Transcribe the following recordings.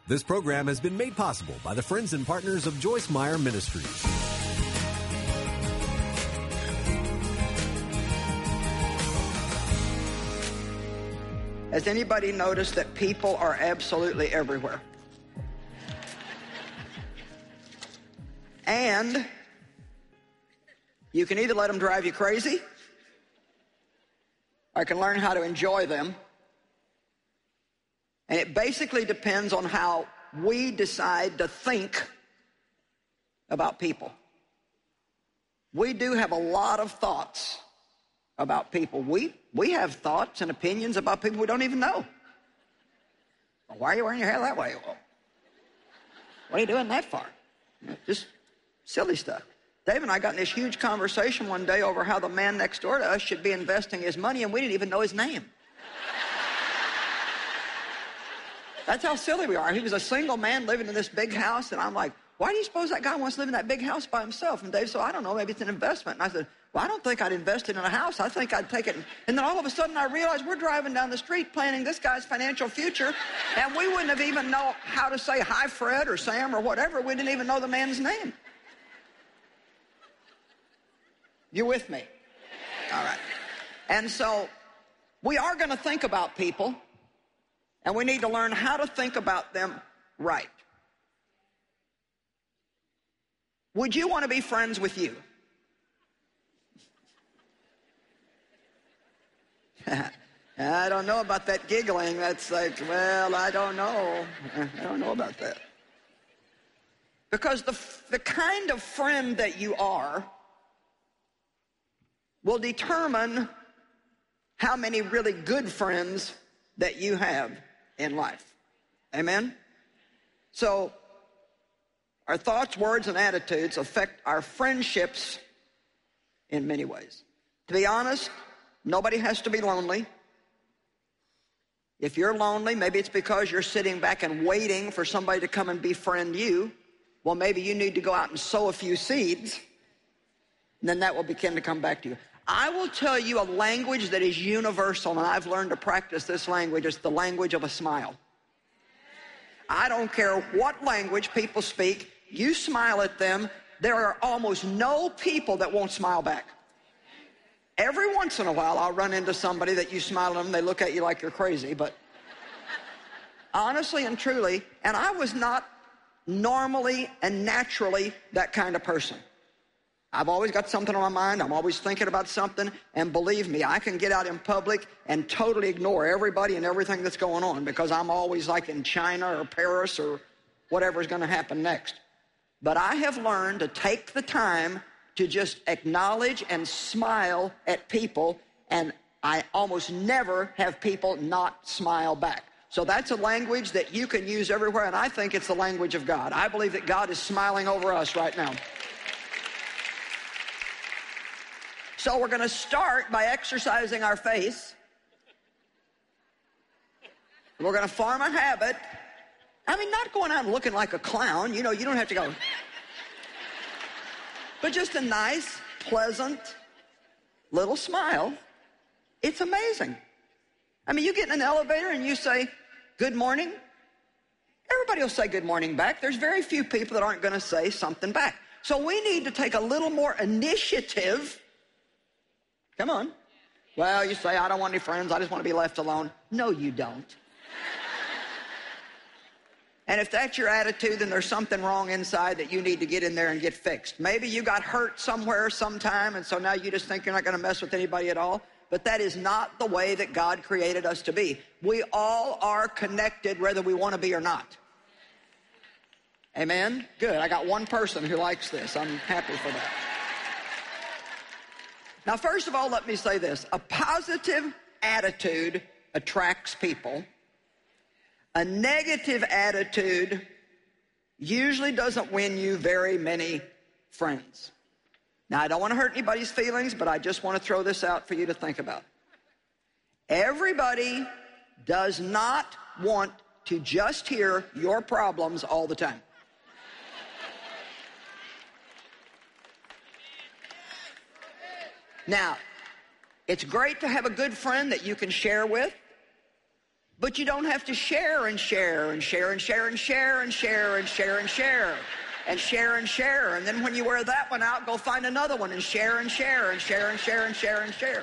This program has been made possible by the friends and partners of Joyce Meyer Ministries. Has anybody noticed that people are absolutely everywhere? And you can either let them drive you crazy, or you can learn how to enjoy them. And it basically depends on how we decide to think about people. We do have a lot of thoughts about people. We have thoughts and opinions about people we don't even know. Well, why are you wearing your hair that way? Well, what are you doing that for? Just silly stuff. Dave and I got in this huge conversation one day over how the man next door to us should be investing his money, and we didn't even know his name. That's how silly we are. He was a single man living in this big house, and I'm like, why do you suppose that guy wants to live in that big house by himself? And Dave said, I don't know, maybe it's an investment. And I said, well, I don't think I'd invest it in a house. I think I'd take it. And then all of a sudden I realized we're driving down the street planning this guy's financial future, and we wouldn't have even known how to say hi, Fred or Sam or whatever. We didn't even know the man's name. You with me? All right. And so we are going to think about people, and we need to learn how to think about them right. Would you want to be friends with you? I don't know about that giggling. That's like, well, I don't know. I don't know about that. Because the kind of friend that you are will determine how many really good friends that you have in life. Amen? So, our thoughts, words, and attitudes affect our friendships in many ways. To be honest, nobody has to be lonely. If you're lonely, maybe it's because you're sitting back and waiting for somebody to come and befriend you. Well, maybe you need to go out and sow a few seeds, and then that will begin to come back to you. I will tell you a language that is universal, and I've learned to practice this language. It's the language of a smile. I don't care what language people speak. You smile at them. There are almost no people that won't smile back. Every once in a while, I'll run into somebody that you smile at them, they look at you like you're crazy, but honestly and truly, and I was not normally and naturally that kind of person. I've always got something on my mind. I'm always thinking about something, and believe me, I can get out in public and totally ignore everybody and everything that's going on because I'm always like in China or Paris or whatever's going to happen next. But I have learned to take the time to just acknowledge and smile at people, and I almost never have people not smile back. So that's a language that you can use everywhere, and I think it's the language of God. I believe that God is smiling over us right now. So we're going to start by exercising our face. We're going to form a habit. I mean, not going out and looking like a clown. You know, you don't have to go. But just a nice, pleasant little smile. It's amazing. I mean, you get in an elevator and you say, good morning. Everybody will say good morning back. There's very few people that aren't going to say something back. So we need to take a little more initiative. Come on. Well, you say, I don't want any friends. I just want to be left alone. No, you don't. And if that's your attitude, then there's something wrong inside that you need to get in there and get fixed. Maybe you got hurt somewhere sometime, and so now you just think you're not going to mess with anybody at all. But that is not the way that God created us to be. We all are connected whether we want to be or not. Amen? Good. I got one person who likes this. I'm happy for that. Now, first of all, let me say this. A positive attitude attracts people. A negative attitude usually doesn't win you very many friends. Now, I don't want to hurt anybody's feelings, but I just want to throw this out for you to think about. Everybody does not want to just hear your problems all the time. Now, it's great to have a good friend that you can share with. But you don't have to share and share and share and share and share and share and share and share and share and share. And then when you wear that one out, go find another one and share and share and share and share and share and share.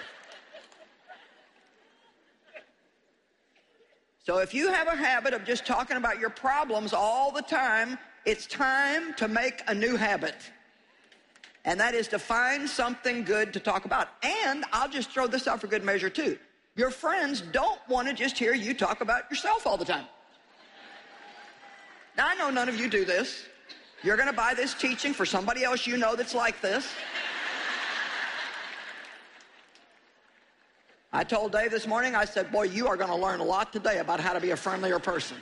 So if you have a habit of just talking about your problems all the time, it's time to make a new habit. And that is to find something good to talk about. And I'll just throw this out for good measure too. Your friends don't want to just hear you talk about yourself all the time. Now, I know none of you do this. You're going to buy this teaching for somebody else you know that's like this. I told Dave this morning, I said, boy, you are going to learn a lot today about how to be a friendlier person.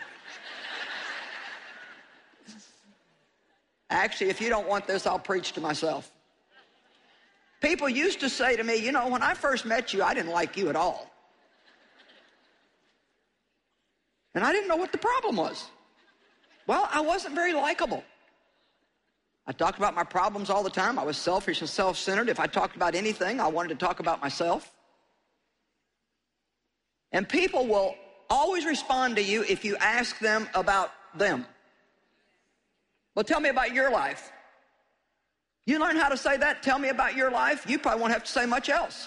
Actually, if you don't want this, I'll preach to myself. People used to say to me, you know, when I first met you, I didn't like you at all. And I didn't know what the problem was. Well, I wasn't very likable. I talked about my problems all the time. I was selfish and self-centered. If I talked about anything, I wanted to talk about myself. And people will always respond to you if you ask them about them. Well, tell me about your life. You learn how to say that, tell me about your life, you probably won't have to say much else.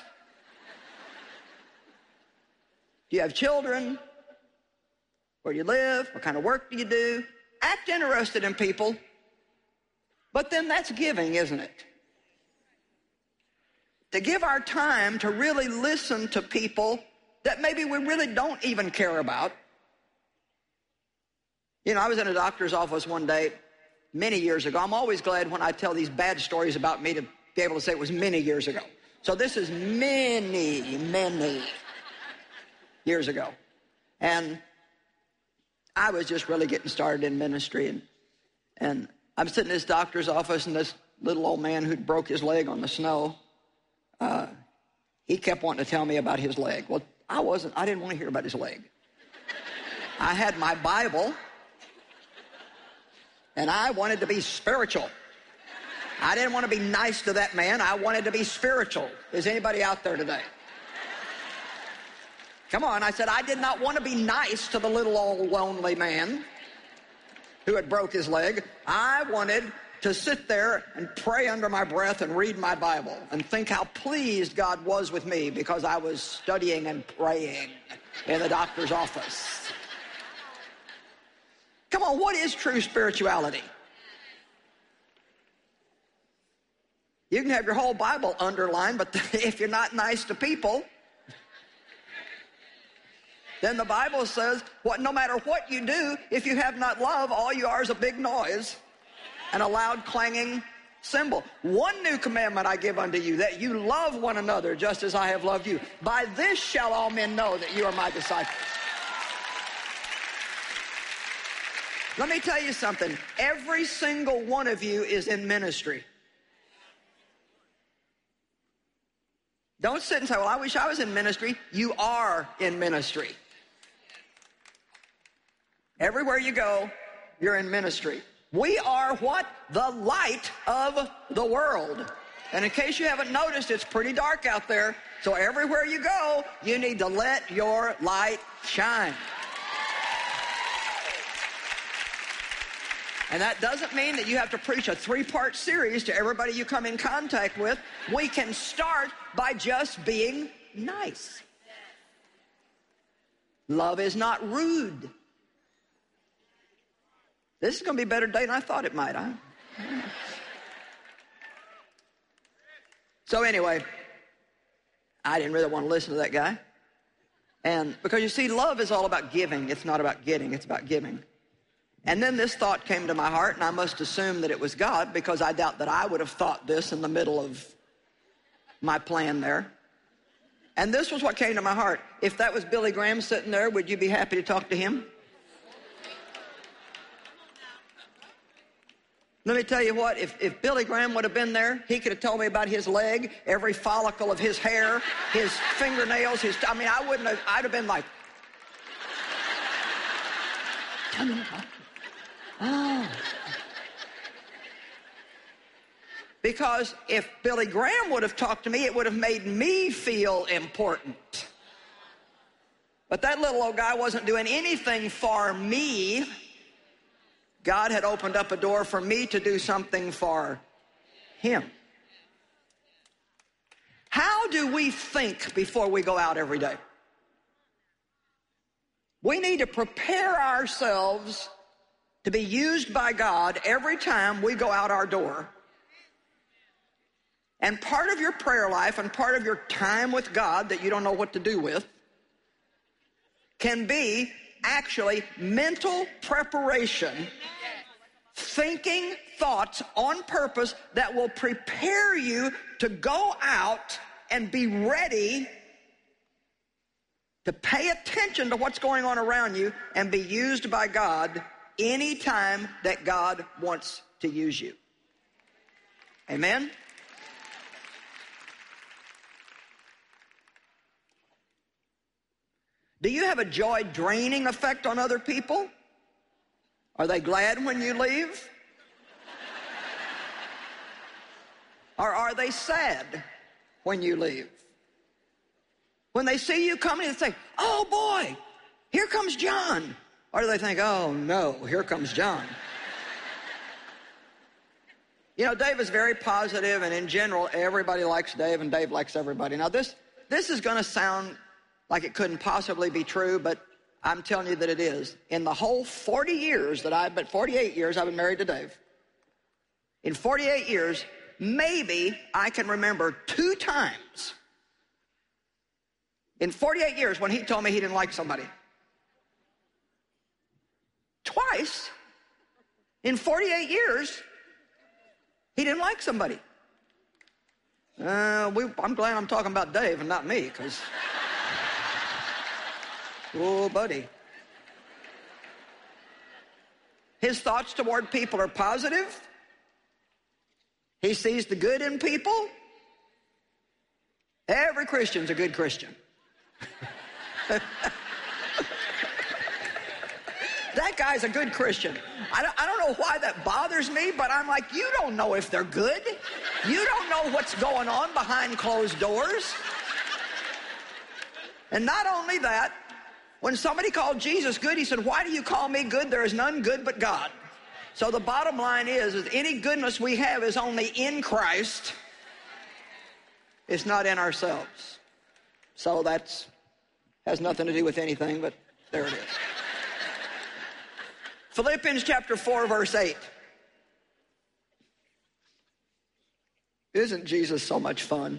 Do you have children? Where do you live? What kind of work do you do? Act interested in people. But then that's giving, isn't it? To give our time to really listen to people that maybe we really don't even care about. You know, I was in a doctor's office one day many years ago. I'm always glad when I tell these bad stories about me to be able to say it was many years ago. So this is many years ago. And I was just really getting started in ministry. And I'm sitting in this doctor's office, and this little old man who'd broke his leg on the snow, he kept wanting to tell me about his leg. Well, I didn't want to hear about his leg. I had my Bible, and I wanted to be spiritual. I didn't want to be nice to that man. I wanted to be spiritual. Is anybody out there today? Come on, I said, I did not want to be nice to the little old lonely man who had broke his leg. I wanted to sit there and pray under my breath and read my Bible and think how pleased God was with me because I was studying and praying in the doctor's office. Come on, what is true spirituality? You can have your whole Bible underlined, but if you're not nice to people, then the Bible says, no matter what you do, if you have not love, all you are is a big noise and a loud clanging cymbal. One new commandment I give unto you, that you love one another just as I have loved you. By this shall all men know that you are my disciples. Let me tell you something. Every single one of you is in ministry. Don't sit and say, well, I wish I was in ministry. You are in ministry. Everywhere you go, you're in ministry. We are what? The light of the world. And in case you haven't noticed, it's pretty dark out there. So everywhere you go, you need to let your light shine. And that doesn't mean that you have to preach a 3-part series to everybody you come in contact with. We can start by just being nice. Love is not rude. This is going to be a better day than I thought it might, huh? So anyway, I didn't really want to listen to that guy. And because you see, love is all about giving. It's not about getting, it's about giving. And then this thought came to my heart, and I must assume that it was God, because I doubt that I would have thought this in the middle of my plan there. And this was what came to my heart. If that was Billy Graham sitting there, would you be happy to talk to him? Let me tell you what, if Billy Graham would have been there, he could have told me about his leg, every follicle of his hair, his fingernails, I'd have been like, tell me about it. Oh. Because if Billy Graham would have talked to me, it would have made me feel important. But that little old guy wasn't doing anything for me. God had opened up a door for me to do something for him. How do we think before we go out every day? We need to prepare ourselves to be used by God every time we go out our door. And part of your prayer life and part of your time with God that you don't know what to do with can be actually mental preparation, thinking thoughts on purpose that will prepare you to go out and be ready to pay attention to what's going on around you and be used by God anytime that God wants to use you. Amen? Do you have a joy-draining effect on other people? Are they glad when you leave? Or are they sad when you leave? When they see you coming, they say, oh boy, here comes John. Or do they think, oh no, here comes John? You know, Dave is very positive, and in general, everybody likes Dave, and Dave likes everybody. Now this is going to sound like it couldn't possibly be true, but I'm telling you that it is. In the whole 48 years I've been married to Dave. In 48 years, maybe I can remember 2 times in 48 years when he told me he didn't like somebody. Twice in 48 years, he didn't like somebody. I'm glad I'm talking about Dave and not me, because... oh, buddy. His thoughts toward people are positive. He sees the good in people. Every Christian's a good Christian. That guy's a good Christian. I don't know why that bothers me, but I'm like, you don't know if they're good. You don't know what's going on behind closed doors. And not only that, when somebody called Jesus good, he said, why do you call me good? There is none good but God. So the bottom line is any goodness we have is only in Christ. It's not in ourselves. So that has nothing to do with anything, but there it is. Philippians chapter 4, verse 8. Isn't Jesus so much fun?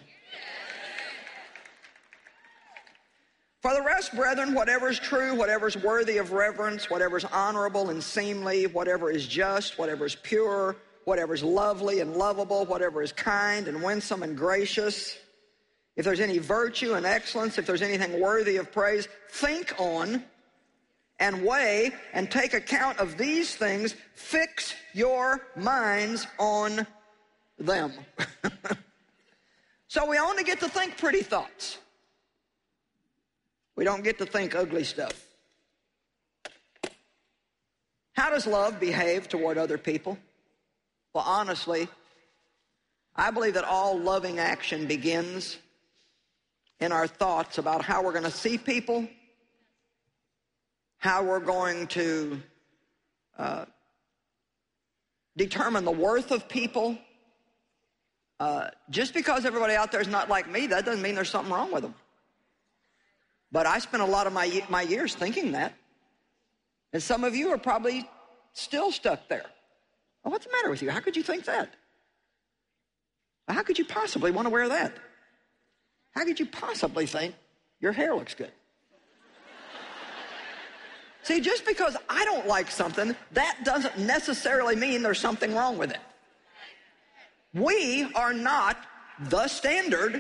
For the rest, brethren, whatever is true, whatever is worthy of reverence, whatever is honorable and seemly, whatever is just, whatever is pure, whatever is lovely and lovable, whatever is kind and winsome and gracious, if there's any virtue and excellence, if there's anything worthy of praise, think on and weigh and take account of these things. Fix your minds on them. So we only get to think pretty thoughts. We don't get to think ugly stuff. How does love behave toward other people? Well, honestly, I believe that all loving action begins in our thoughts about how we're going to see people, how we're going to determine the worth of people. Just because everybody out there is not like me, that doesn't mean there's something wrong with them. But I spent a lot of my years thinking that. And some of you are probably still stuck there. Well, what's the matter with you? How could you think that? How could you possibly want to wear that? How could you possibly think your hair looks good? See, just because I don't like something, that doesn't necessarily mean there's something wrong with it. We are not the standard.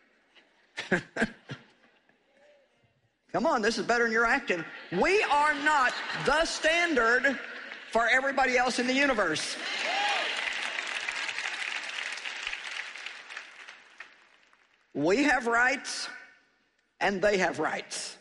Come on, this is better than you're acting. We are not the standard for everybody else in the universe. We have rights, and they have rights.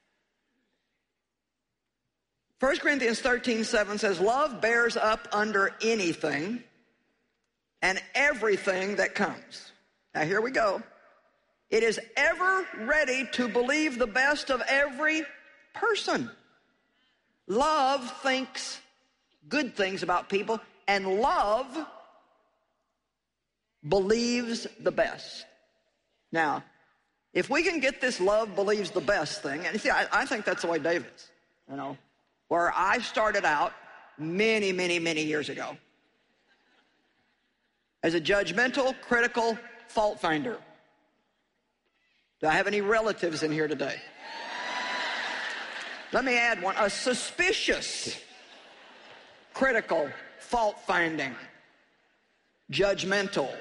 1 Corinthians 13:7 says, love bears up under anything and everything that comes. Now here we go. It is ever ready to believe the best of every person. Love thinks good things about people, and love believes the best. Now, if we can get this love believes the best thing, and see, I think that's the way Dave is, you know, where I started out many, many, many years ago as a judgmental, critical fault finder. Do I have any relatives in here today? Let me add one, a suspicious, critical, fault-finding, judgmental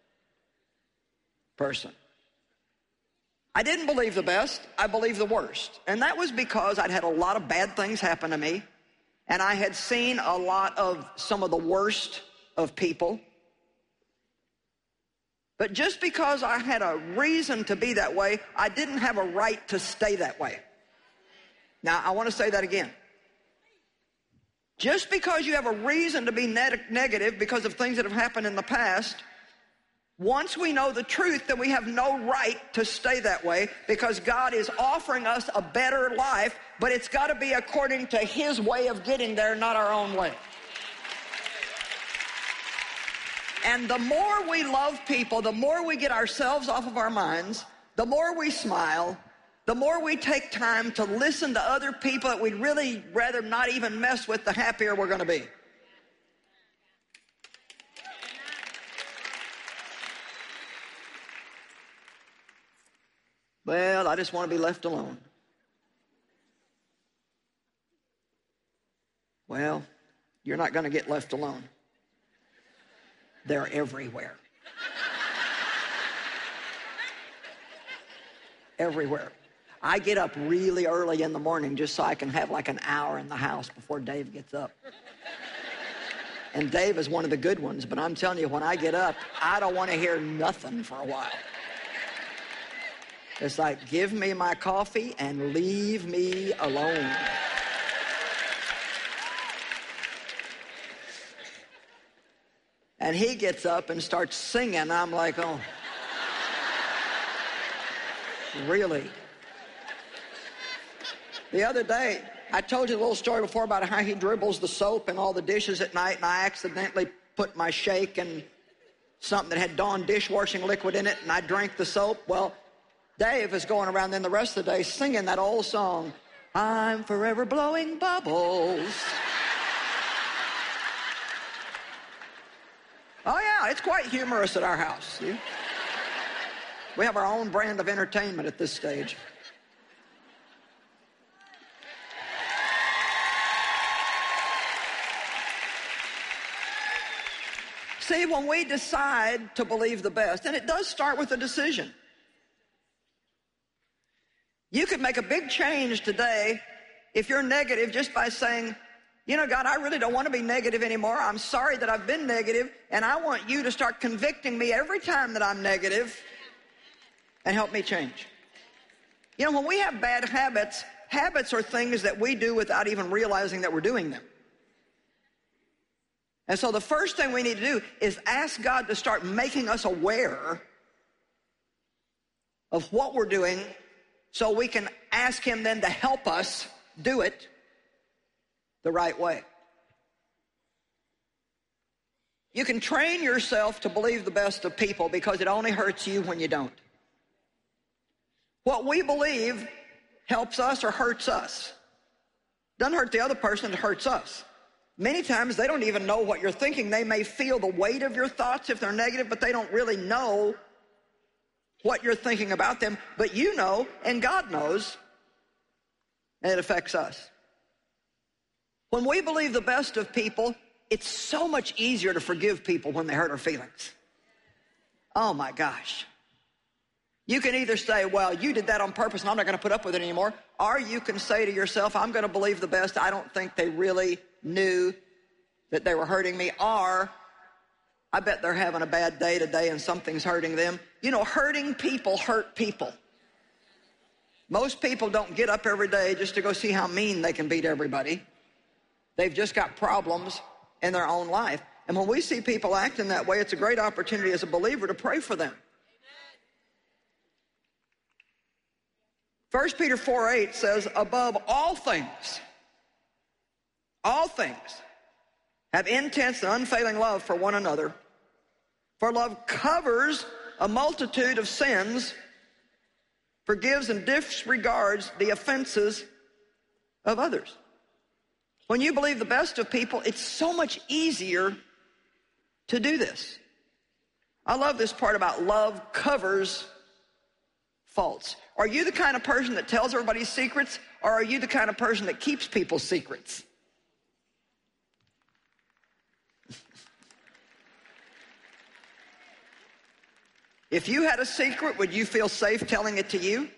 person. I didn't believe the best, I believed the worst. And that was because I'd had a lot of bad things happen to me, and I had seen a lot of some of the worst of people. But just because I had a reason to be that way, I didn't have a right to stay that way. Now, I want to say that again. Just because you have a reason to be negative because of things that have happened in the past, once we know the truth, then we have no right to stay that way, because God is offering us a better life, but it's got to be according to His way of getting there, not our own way. And the more we love people, the more we get ourselves off of our minds, the more we smile, the more we take time to listen to other people that we'd really rather not even mess with, the happier we're going to be. Well, I just want to be left alone. Well, you're not going to get left alone. They're everywhere. Everywhere. I get up really early in the morning just so I can have like an hour in the house before Dave gets up. And Dave is one of the good ones, but I'm telling you, when I get up, I don't want to hear nothing for a while. It's like, give me my coffee and leave me alone. And he gets up and starts singing. I'm like, oh, really? The other day, I told you a little story before about how he dribbles the soap in all the dishes at night, and I accidentally put my shake in something that had Dawn dishwashing liquid in it, and I drank the soap. Well, Dave is going around then the rest of the day singing that old song, I'm forever blowing bubbles. Oh, yeah, it's quite humorous at our house. See? We have our own brand of entertainment at this stage. See, when we decide to believe the best, and it does start with a decision. You could make a big change today if you're negative just by saying, you know, God, I really don't want to be negative anymore. I'm sorry that I've been negative, and I want you to start convicting me every time that I'm negative and help me change. You know, when we have bad habits, habits are things that we do without even realizing that we're doing them. And so the first thing we need to do is ask God to start making us aware of what we're doing so we can ask Him then to help us do it the right way. You can train yourself to believe the best of people because it only hurts you when you don't. What we believe helps us or hurts us. Doesn't hurt the other person, it hurts us. Many times they don't even know what you're thinking. They may feel the weight of your thoughts if they're negative, but they don't really know what you're thinking about them. But you know, and God knows, and it affects us. When we believe the best of people, it's so much easier to forgive people when they hurt our feelings. Oh my gosh. You can either say, well, you did that on purpose and I'm not going to put up with it anymore. Or you can say to yourself, I'm going to believe the best. I don't think they really knew that they were hurting me. Or I bet they're having a bad day today and something's hurting them. You know, hurting people hurt people. Most people don't get up every day just to go see how mean they can beat everybody. They've just got problems in their own life. And when we see people acting that way, it's a great opportunity as a believer to pray for them. 1 Peter 4:8 says, above all things, have intense and unfailing love for one another, for love covers a multitude of sins, forgives and disregards the offenses of others. When you believe the best of people, it's so much easier to do this. I love this part about love covers faults. Are you the kind of person that tells everybody secrets, or are you the kind of person that keeps people's secrets? If you had a secret, would you feel safe telling it to you?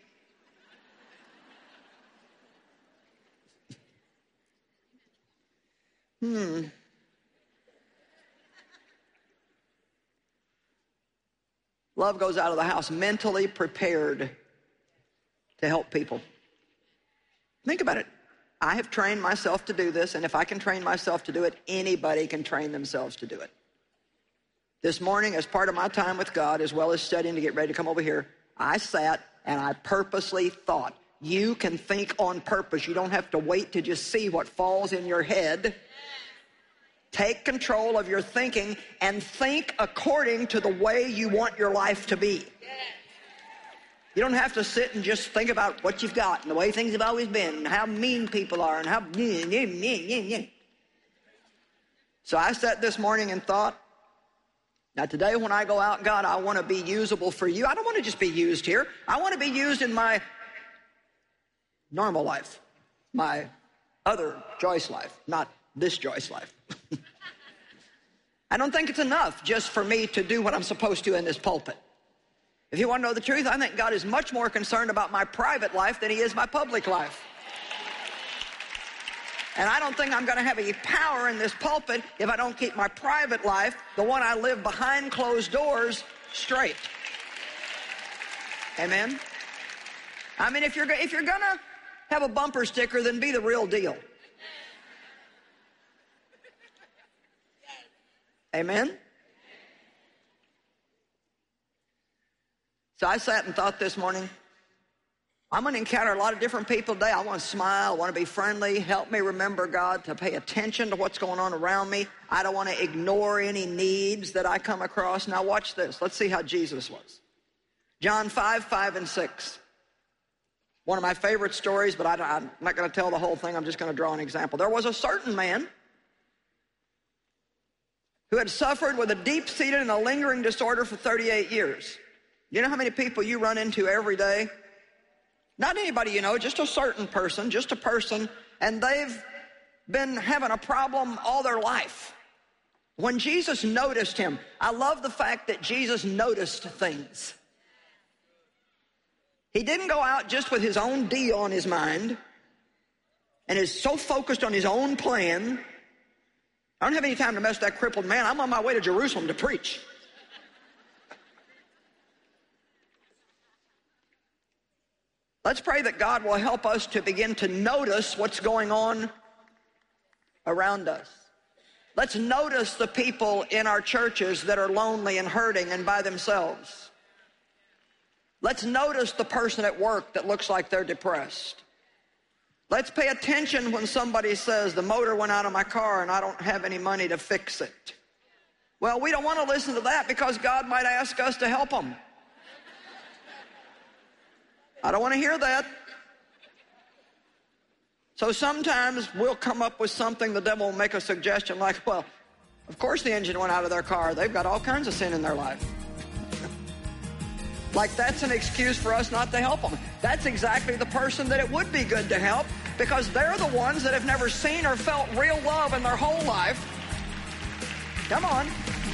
Love goes out of the house mentally prepared to help people. Think about it. I have trained myself to do this, and if I can train myself to do it, anybody can train themselves to do it. This morning, as part of my time with God, as well as studying to get ready to come over here, I sat and I purposely thought. You can think on purpose. You don't have to wait to just see what falls in your head. Take control of your thinking and think according to the way you want your life to be. You don't have to sit and just think about what you've got and the way things have always been and how mean people are and how... So I sat this morning and thought, now today when I go out, God, I want to be usable for you. I don't want to just be used here. I want to be used in my normal life, my other Joyce life, not this Joyce life. I don't think it's enough just for me to do what I'm supposed to in this pulpit. If you want to know the truth, I think God is much more concerned about my private life than he is my public life. And I don't think I'm going to have any power in this pulpit if I don't keep my private life, the one I live behind closed doors, straight. Amen? I mean, if you're going to have a bumper sticker, then be the real deal. Amen? So I sat and thought this morning, I'm going to encounter a lot of different people today. I want to smile. I want to be friendly. Help me remember, God, to pay attention to what's going on around me. I don't want to ignore any needs that I come across. Now watch this. Let's see how Jesus was. John 5, and 6. One of my favorite stories, but I'm not going to tell the whole thing. I'm just going to draw an example. There was a certain man who had suffered with a deep-seated and a lingering disorder for 38 years. You know how many people you run into every day? Not anybody you know, just a certain person, just a person, and they've been having a problem all their life. When Jesus noticed him, I love the fact that Jesus noticed things. He didn't go out just with his own deal on his mind and is so focused on his own plan. I don't have any time to mess with that crippled man. I'm on my way to Jerusalem to preach. Let's pray that God will help us to begin to notice what's going on around us. Let's notice the people in our churches that are lonely and hurting and by themselves. Let's notice the person at work that looks like they're depressed. Let's pay attention when somebody says, the motor went out of my car and I don't have any money to fix it. Well, we don't want to listen to that because God might ask us to help them. I don't want to hear that. So sometimes we'll come up with something, the devil will make a suggestion like, well, of course the engine went out of their car. They've got all kinds of sin in their life. Like that's an excuse for us not to help them. That's exactly the person that it would be good to help because they're the ones that have never seen or felt real love in their whole life. Come on.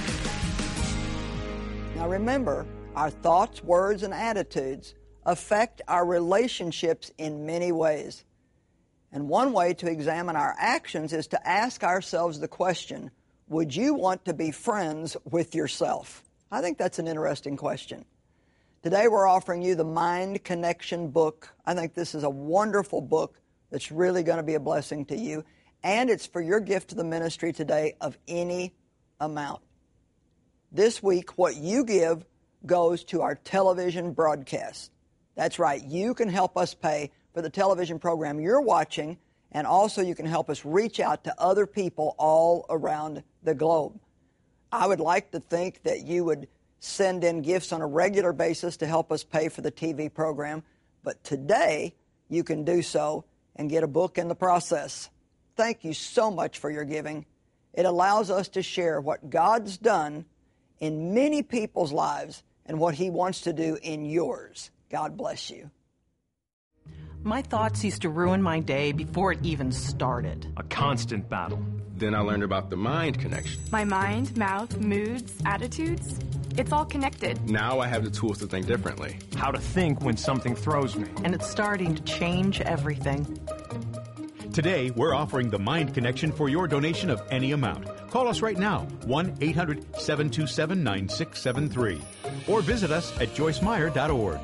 Now remember, our thoughts, words, and attitudes affect our relationships in many ways. And one way to examine our actions is to ask ourselves the question, would you want to be friends with yourself? I think that's an interesting question. Today we're offering you the Mind Connection book. I think this is a wonderful book that's really going to be a blessing to you. And it's for your gift to the ministry today of any amount. This week, what you give goes to our television broadcast. That's right. You can help us pay for the television program you're watching, and also you can help us reach out to other people all around the globe. I would like to think that you would send in gifts on a regular basis to help us pay for the TV program, but today you can do so and get a book in the process. Thank you so much for your giving. It allows us to share what God's done in many people's lives and what He wants to do in yours. God bless you. My thoughts used to ruin my day before it even started. A constant battle. Then I learned about the mind connection. My mind, mouth, moods, attitudes, it's all connected. Now I have the tools to think differently. How to think when something throws me. And it's starting to change everything. Today, we're offering the Mind Connection for your donation of any amount. Call us right now, 1-800-727-9673. Or visit us at joycemeyer.org.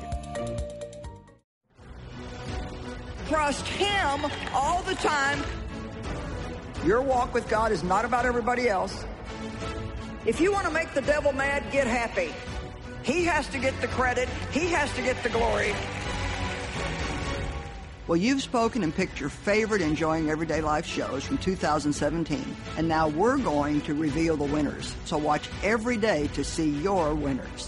Trust Him all the time. Your walk with God is not about everybody else. If you want to make the devil mad, get happy. He has to get the credit. He has to get the glory. Well, you've spoken and picked your favorite Enjoying Everyday Life shows from 2017, and now we're going to reveal the winners. So watch every day to see your winners.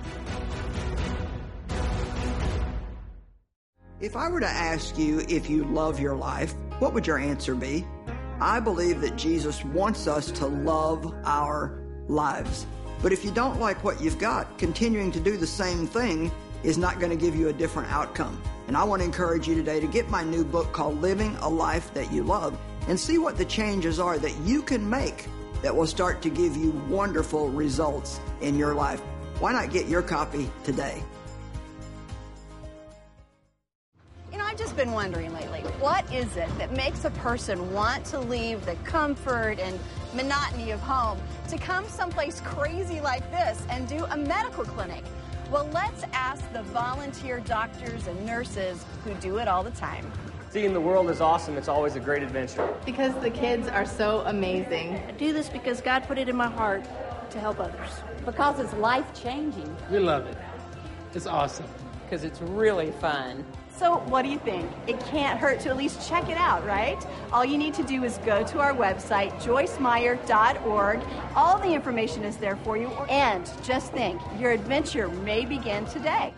If I were to ask you if you love your life, what would your answer be? I believe that Jesus wants us to love our lives. But if you don't like what you've got, continuing to do the same thing is not going to give you a different outcome. And I want to encourage you today to get my new book called Living a Life That You Love and see what the changes are that you can make that will start to give you wonderful results in your life. Why not get your copy today? I've just been wondering lately, what is it that makes a person want to leave the comfort and monotony of home to come someplace crazy like this and do a medical clinic? Well, let's ask the volunteer doctors and nurses who do it all the time. Seeing the world is awesome. It's always a great adventure. Because the kids are so amazing. I do this because God put it in my heart to help others. Because it's life-changing. We love it. It's awesome. Because it's really fun. So what do you think? It can't hurt to at least check it out, right? All you need to do is go to our website, joycemeyer.org. All the information is there for you. And just think, your adventure may begin today.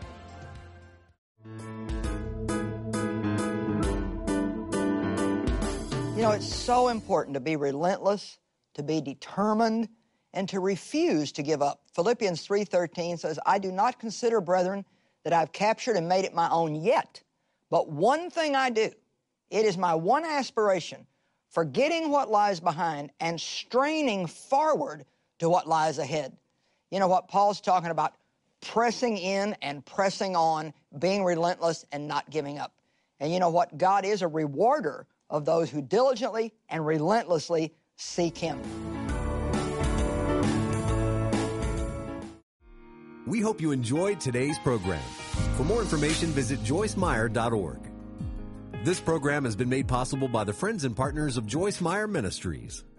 You know, it's so important to be relentless, to be determined, and to refuse to give up. Philippians 3:13 says, I do not consider, brethren, that I've captured and made it my own yet. But one thing I do, it is my one aspiration, forgetting what lies behind and straining forward to what lies ahead. You know what Paul's talking about? Pressing in and pressing on, being relentless and not giving up. And you know what? God is a rewarder of those who diligently and relentlessly seek Him. We hope you enjoyed today's program. For more information, visit joycemeyer.org. This program has been made possible by the friends and partners of Joyce Meyer Ministries.